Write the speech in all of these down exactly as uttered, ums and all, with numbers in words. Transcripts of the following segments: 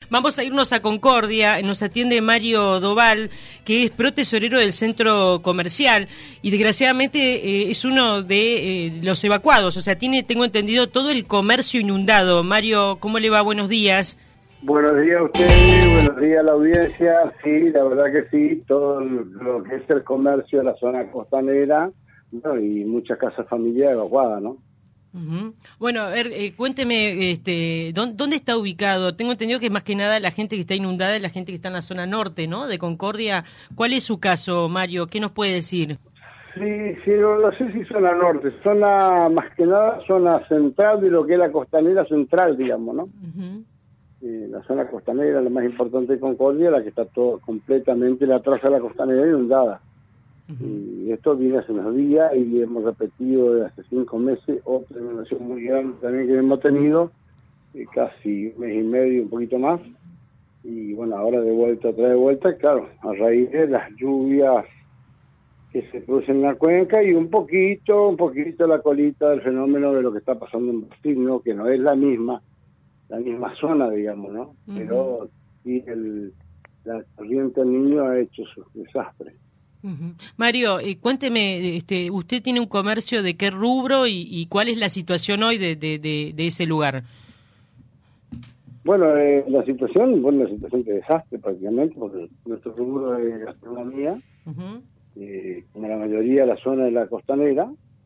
Vamos a irnos a Concordia. Nos atiende Mario Doval, que es protesorero del centro comercial y desgraciadamente eh, es uno de eh, los evacuados. O sea, tiene, tengo entendido, todo el comercio inundado. Mario, ¿cómo le va? Buenos días. Buenos días a ustedes, buenos días a la audiencia. Sí, la verdad que sí, todo lo que es el comercio de la zona costanera, bueno, y muchas casas familiares evacuadas, ¿no? Uh-huh. Bueno, a ver, eh, cuénteme, este, ¿dónde, ¿dónde está ubicado? Tengo entendido que más que nada la gente que está inundada es la gente que está en la zona norte, ¿no? De Concordia. ¿Cuál es su caso, Mario? ¿Qué nos puede decir? Sí, sí, no, no sé si zona norte, zona, más que nada, zona central de lo que es la costanera central, digamos, ¿no? Uh-huh. Eh, la zona costanera, la más importante de Concordia, la que está todo completamente, la traza de la costanera inundada. Uh-huh. Y esto viene hace unos días y hemos repetido desde hace cinco meses otra inundación muy grande también que hemos tenido, eh, casi un mes y medio, un poquito más. Y bueno, ahora de vuelta, otra de vuelta, claro, a raíz de las lluvias que se producen en la cuenca y un poquito, un poquito la colita del fenómeno de lo que está pasando en Brasil, ¿no? Que no es la misma, la misma zona, digamos, ¿no? Uh-huh. Pero sí, el, la corriente del Niño ha hecho sus desastres. Uh-huh. Mario, eh, cuénteme, este, ¿usted tiene un comercio de qué rubro y, y cuál es la situación hoy de, de, de, de ese lugar? Bueno, eh, la situación, bueno, la situación de desastre prácticamente, porque nuestro rubro es gastronomía, uh-huh. eh, como la mayoría de la zona de la costanera,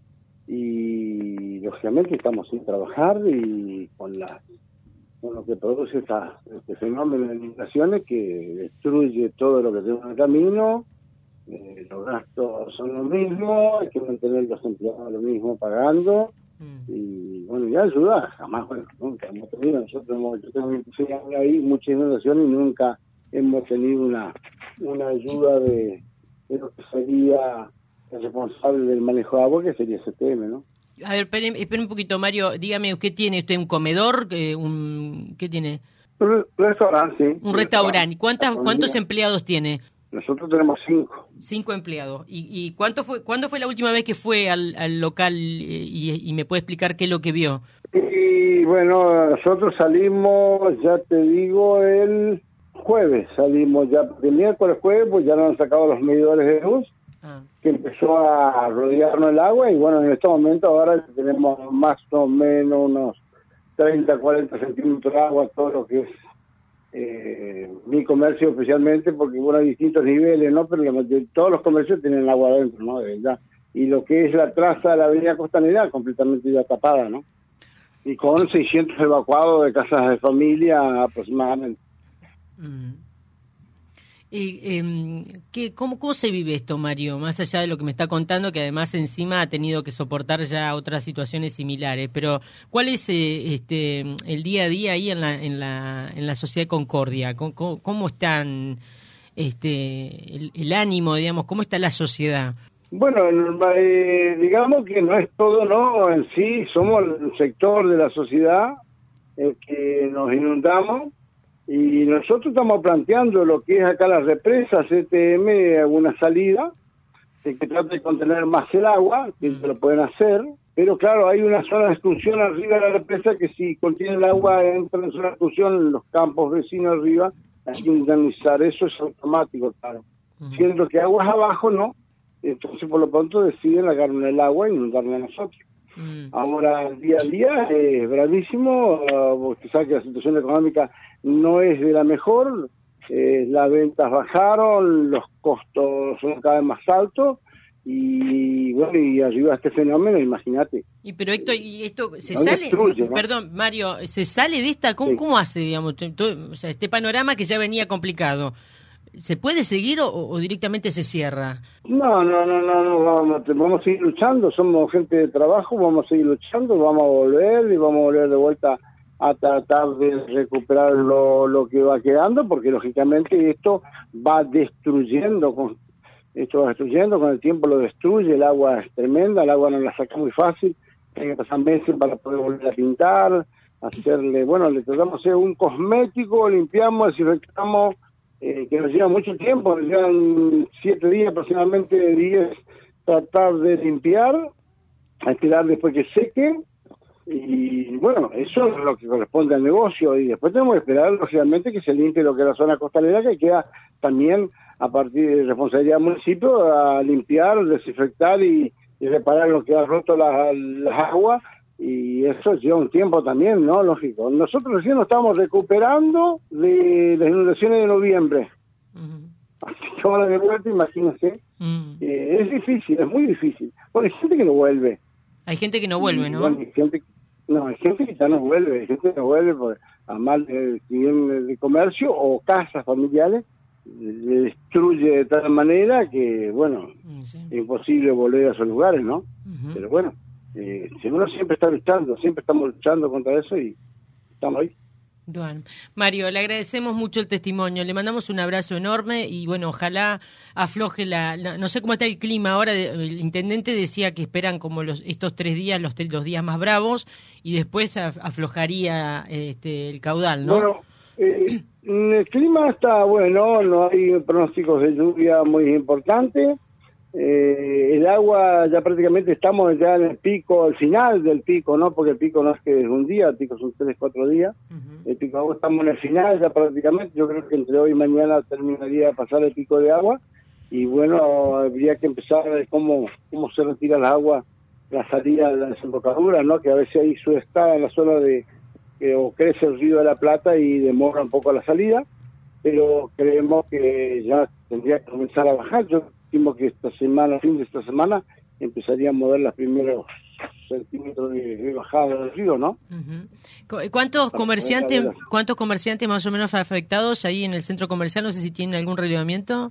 y lógicamente estamos sin trabajar y con la con lo que produce esta, este fenómeno de inundaciones que destruye todo lo que tenemos en el camino. Eh, los gastos son los mismos, hay que mantener los empleados lo mismo pagando, mm. y bueno, ya ayuda, jamás, bueno, nunca hemos tenido, nosotros hemos, yo tengo veintiséis años ahí, muchas inundaciones y nunca hemos tenido una una ayuda de, de lo que sería el responsable del manejo de agua, que sería C T M, ¿no? A ver, esperen, esperen un poquito, Mario, dígame, ¿usted tiene usted un comedor? Eh, un ¿Qué tiene? Un restaurante, sí. Un restaurante. ¿Cuántas, ¿Cuántos empleados tiene? Nosotros tenemos cinco. Cinco empleados. ¿Y, y cuánto fue, cuándo fue la última vez que fue al, al local y, y me puede explicar qué es lo que vio? Y bueno, nosotros salimos, ya te digo, el jueves. Salimos ya, el miércoles jueves, pues ya nos han sacado los medidores de luz, ah. que empezó a rodearnos el agua y bueno, en este momento ahora tenemos más o menos unos treinta, cuarenta centímetros de agua, todo lo que es Eh, mi comercio especialmente, porque bueno, hay distintos niveles, ¿no? Pero la, todos los comercios tienen agua adentro, ¿no? De verdad. Y lo que es la traza de la avenida Costanera completamente ya tapada, ¿no? Y con seiscientos evacuados de casas de familia aproximadamente. Mm. Y, eh, ¿qué, cómo, ¿Cómo se vive esto, Mario? Más allá de lo que me está contando, que además encima ha tenido que soportar ya otras situaciones similares, pero ¿cuál es eh, este el día a día ahí en la en la en la sociedad de Concordia? ¿Cómo, cómo, cómo están este el, el ánimo, digamos, cómo está la sociedad? Bueno, eh, digamos que no es todo, ¿no? En sí somos el sector de la sociedad el que nos inundamos. Y nosotros estamos planteando lo que es acá la represa, C T M, alguna salida, de que trate de contener más el agua, que mm. lo pueden hacer, pero claro, hay una zona de exclusión arriba de la represa que si contiene el agua, entra en zona de exclusión en los campos vecinos arriba, hay que indemnizar, eso es automático, claro. Mm. Siendo que aguas abajo no, entonces por lo pronto deciden agarrar el agua y inundarla a nosotros. Mm. Ahora, el día a día es bravísimo, uh, usted sabe que la situación económica no es de la mejor, eh, las ventas bajaron, los costos son cada vez más altos y bueno, y arriba este fenómeno, imagínate. Y pero Héctor, ¿y esto se no sale? Destruye, ¿no? Perdón, Mario, ¿se sale de esta? ¿Cómo, sí. ¿cómo hace, digamos, todo, o sea, este panorama que ya venía complicado? ¿Se puede seguir o, o directamente se cierra? No, no, no, no, no vamos, vamos a seguir luchando, somos gente de trabajo, vamos a seguir luchando, vamos a volver y vamos a volver de vuelta a tratar de recuperar lo, lo que va quedando, porque lógicamente esto va destruyendo, con, esto va destruyendo, con el tiempo lo destruye, el agua es tremenda, el agua no la saca muy fácil, hay que pasar meses para poder volver a pintar, hacerle, bueno, le tratamos de hacer un cosmético, limpiamos, desinfectamos, eh, que nos lleva mucho tiempo, nos llevan siete días aproximadamente, diez, tratar de limpiar, a esperar después que seque, Y bueno, eso es lo que corresponde al negocio, y después tenemos que esperar, lógicamente, que se limpie lo que es la zona costanera, que queda también a partir de responsabilidad del municipio a limpiar, desinfectar y, y reparar lo que ha roto las, las aguas, y eso lleva un tiempo también, ¿no? Lógico. Nosotros recién nos estamos recuperando de las inundaciones de noviembre. Uh-huh. Así que ahora de vuelta, imagínense, uh-huh. eh, es difícil, es muy difícil. Bueno, hay gente que no vuelve. Hay gente que no vuelve, ¿no? Bueno, hay gente, no, hay gente que ya no vuelve, hay gente que no vuelve por, a mal eh, de comercio o casas familiares, le destruye de tal manera que, bueno, sí. es imposible volver a esos lugares, ¿no? Uh-huh. Pero bueno, eh, uno siempre está luchando, siempre estamos luchando contra eso y estamos ahí. Bueno, Mario, le agradecemos mucho el testimonio, le mandamos un abrazo enorme y bueno, ojalá afloje la, la no sé cómo está el clima ahora, el intendente decía que esperan como los estos tres días, los, los días más bravos y después aflojaría este, el caudal, ¿no? Bueno, eh, el clima está bueno, no hay pronósticos de lluvia muy importantes. Eh, el agua ya prácticamente estamos ya en el pico, al final del pico, ¿no? Porque el pico no es que es un día, el pico son tres, cuatro días. Uh-huh. El pico de agua estamos en el final ya prácticamente. Yo creo que entre hoy y mañana terminaría de pasar el pico de agua. Y bueno, habría que empezar a ver cómo, cómo se retira el agua, la salida de la desembocadura, ¿no? Que a veces hay subestada en la zona de, que o crece el río de la Plata y demora un poco la salida. Pero creemos que ya tendría que comenzar a bajar. Yo que esta semana, fin de esta semana, empezaría a mover los primeros centímetros de, de bajada del río, ¿no? Uh-huh. ¿Cuántos comerciantes, cuántos comerciantes más o menos afectados ahí en el centro comercial? No sé si tienen algún relevamiento.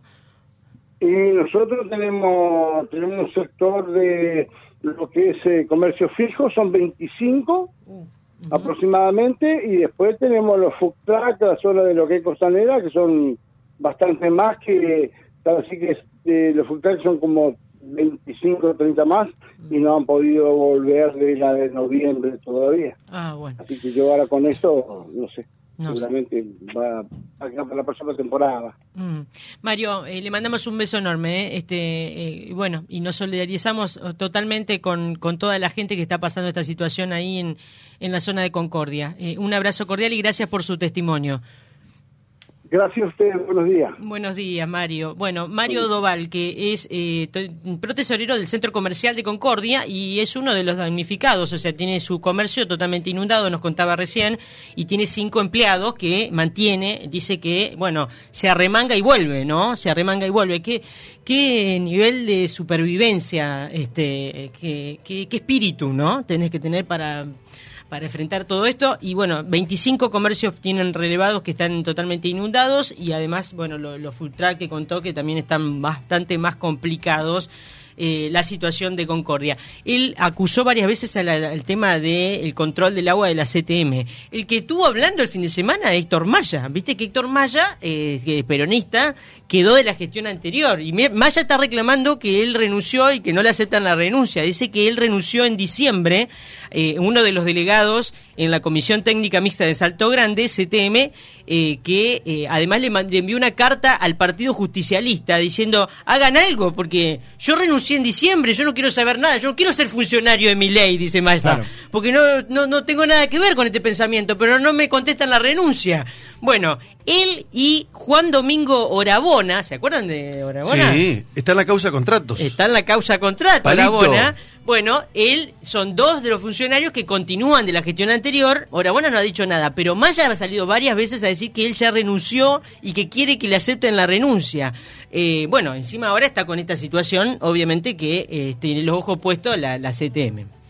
Y nosotros tenemos tenemos un sector de lo que es eh, comercio fijo, son veinticinco uh-huh. aproximadamente, y después tenemos los food trucks, la zona de lo que es costanera, que son bastante más que, así que Eh, los fructales son como veinticinco o treinta más y no han podido volver de la de noviembre todavía. Ah, bueno. Así que yo ahora con esto, no sé, no seguramente sé. va a quedar para la próxima temporada. Mm. Mario, eh, le mandamos un beso enorme, ¿eh? este eh, bueno, y nos solidarizamos totalmente con, con toda la gente que está pasando esta situación ahí en, en la zona de Concordia. Eh, un abrazo cordial y gracias por su testimonio. Gracias a ustedes, buenos días. Buenos días, Mario. Bueno, Mario Doval, que es eh, protesorero del Centro Comercial de Concordia y es uno de los damnificados, o sea, tiene su comercio totalmente inundado, nos contaba recién, y tiene cinco empleados que mantiene, dice que, bueno, se arremanga y vuelve, ¿no? Se arremanga y vuelve. ¿Qué, qué nivel de supervivencia, este, qué, qué, qué espíritu, ¿no? Tenés que tener para... para enfrentar todo esto, y bueno, veinticinco comercios tienen relevados que están totalmente inundados, y además, bueno, los lo food truck que contó que también están bastante más complicados eh, la situación de Concordia. Él acusó varias veces al, al tema del control del agua de la C T M. El que estuvo hablando el fin de semana, Héctor Maya, viste que Héctor Maya, eh, que es peronista, quedó de la gestión anterior, y Maya está reclamando que él renunció y que no le aceptan la renuncia. Dice que él renunció en diciembre, eh, uno de los delegados en la Comisión Técnica Mixta de Salto Grande, C T M, eh, que eh, además le, le envió una carta al Partido Justicialista diciendo, hagan algo, porque yo renuncié en diciembre, yo no quiero saber nada, yo no quiero ser funcionario de mi ley, dice Maya, claro. porque no, no, no tengo nada que ver con este pensamiento, pero no me contestan la renuncia. Bueno, él y Juan Domingo Orabona, ¿se acuerdan de Orabona? Sí, está en la causa contratos. Está en la causa contratos, Orabona. Bueno, él son dos de los funcionarios que continúan de la gestión anterior. Orabona no ha dicho nada, pero Maya ha salido varias veces a decir que él ya renunció y que quiere que le acepten la renuncia. Eh, bueno, encima ahora está con esta situación, obviamente que eh, tiene los ojos puestos la, la C T M.